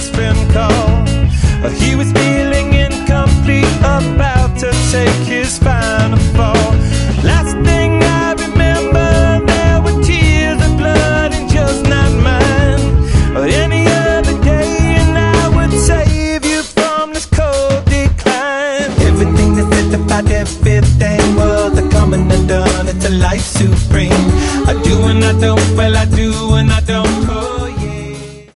best friend called. He was feeling incomplete, about to take his final fall. Last thing I remember, there were tears of blood and just not mine. Any other day and I would save you from this cold decline. Everything that said about everything was a coming undone. It's a life supreme. I do and I don't, well I do and I don't.